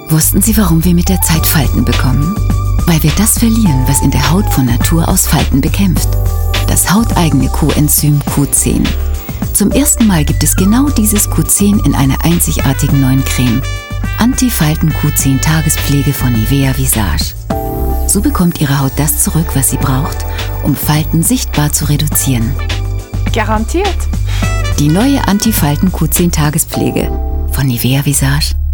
Wussten Sie, warum wir mit der Zeit Falten bekommen? Weil wir das verlieren, was in der Haut von Natur aus Falten bekämpft. Das hauteigene Coenzym Q10. Zum ersten Mal gibt es genau dieses Q10 in einer einzigartigen neuen Creme. Anti-Falten Q10 Tagespflege von Nivea Visage. So bekommt Ihre Haut das zurück, was sie braucht, um Falten sichtbar zu reduzieren. Garantiert! Die neue Anti-Falten Q10 Tagespflege von Nivea Visage.